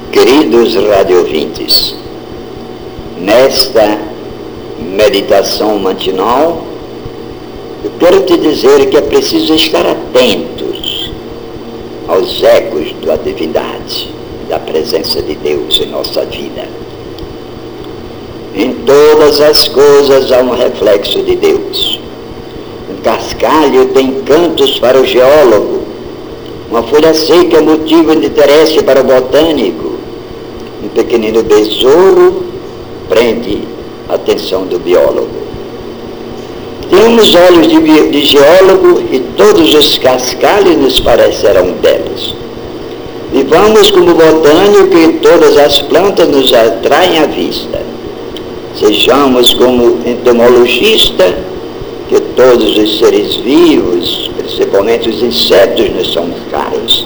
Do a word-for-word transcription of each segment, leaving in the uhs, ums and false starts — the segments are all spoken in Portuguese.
Queridos radiovintes, nesta meditação matinal, eu quero te dizer que é preciso estar atentos aos ecos da divindade, da presença de Deus em nossa vida. Em todas as coisas há um reflexo de Deus. Um cascalho tem cantos para o geólogo, uma folha seca é motivo de interesse para o botânico, um pequenino besouro prende a atenção do biólogo. Temos olhos de, de geólogo e todos os cascalhos nos parecerão belos. Vivamos como botânico e todas as plantas nos atraem à vista. Sejamos como entomologista, que todos os seres vivos, principalmente os insetos, nos são caros.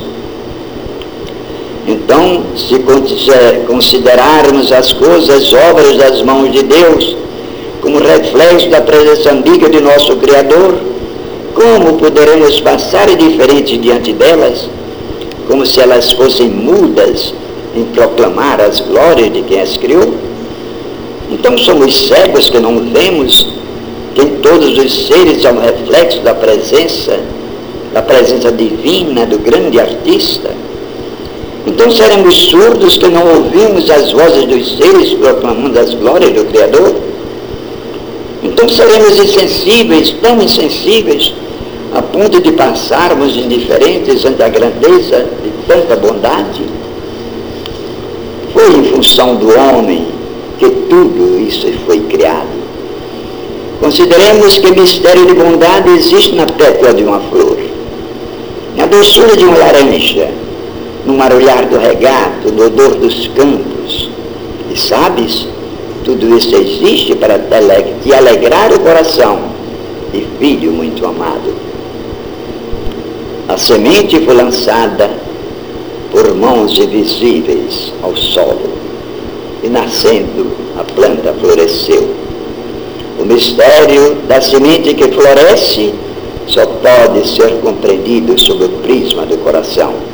Então, se considerarmos as coisas, obras das mãos de Deus, como reflexo da presença ambígua de nosso Criador, como poderemos passar indiferentes diante delas, como se elas fossem mudas em proclamar as glórias de quem as criou? Então somos cegos que não vemos que em todos os seres há um reflexo da presença, da presença divina do grande artista? Então seremos surdos que não ouvimos as vozes dos seres proclamando as glórias do Criador? Então seremos insensíveis, tão insensíveis, a ponto de passarmos indiferentes ante a grandeza de tanta bondade? Foi em função do homem que tudo isso foi criado. Consideremos que o mistério de bondade existe na pétala de uma flor, na doçura de uma laranja, no marulhar do regato, no odor dos campos. E sabes, tudo isso existe para te alegrar o coração de filho muito amado. A semente foi lançada por mãos invisíveis ao solo, e nascendo a planta floresceu. O mistério da semente que floresce só pode ser compreendido sob o prisma do coração.